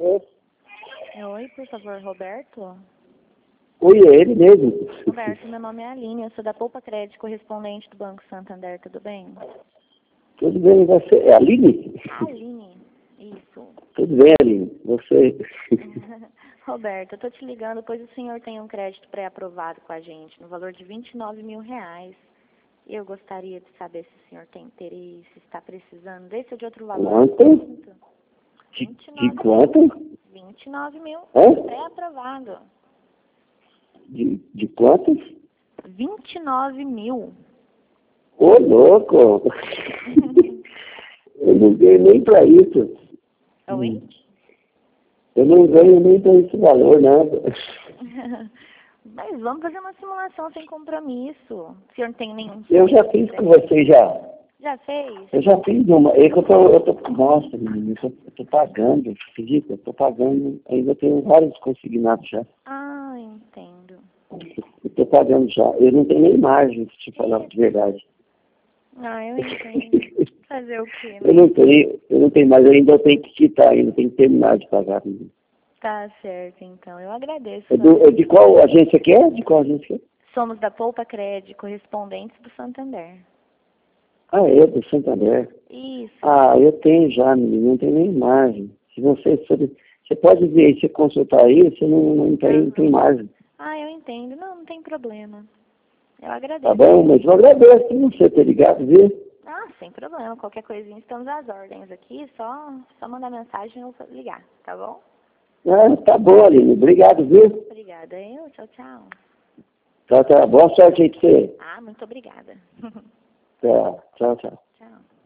Alô? Oi, por favor, Roberto. Oi, é ele mesmo. Roberto, meu nome é Aline, eu sou da Poupa Crédito, correspondente do Banco Santander, tudo bem? Tudo bem, você? É a Aline? Aline, isso. Tudo bem, Aline. Você? Roberto, eu tô te ligando, pois o senhor tem um crédito pré-aprovado com a gente, no valor de R$ 29 mil. Eu gostaria de saber se o senhor tem interesse, se está precisando desse ou de outro valor. Quanto? De quanto? 29 mil, Hã? pré-aprovado. De quanto? 29 mil. Ô, louco! Eu não ganho nem pra isso. Oi? Eu não ganho nem pra esse valor, nada. Mas vamos fazer uma simulação sem compromisso. O senhor não tem nenhum... Eu já fiz com você, já. Já fez? Eu já fiz uma. É que nossa, menino, eu tô pagando, acredita? Eu tô pagando, ainda tenho vários consignados já. Ah, entendo. Eu tô pagando já. Eu não tenho nem margem, se te falar de verdade. Ah, eu entendo. Fazer o quê, Eu né? não tenho mais, eu ainda tenho que quitar, ainda tenho que terminar de pagar. Menino. Tá certo, então. Eu agradeço. De qual agência que é? De qual agência que é? Somos da Poupa Crédito, correspondentes do Santander. Ah, é, do Santander. Isso. Ah, eu tenho já, menino, não tem nem margem. Se você pode ver aí, se consultar aí, você não tem margem. Ah, eu entendo. Não tem problema. Eu Tá agradeço. bom, mas eu agradeço você ter ligado, viu? Ah, sem problema. Qualquer coisinha, estamos às ordens aqui. Só mandar mensagem ou ligar, tá bom? Ah, tá bom, Aline. Obrigado, viu? Obrigada. Tchau, tchau. Tá. Boa sorte aí pra você. Ah, muito obrigada. Tá. Tchau, tchau. Tchau.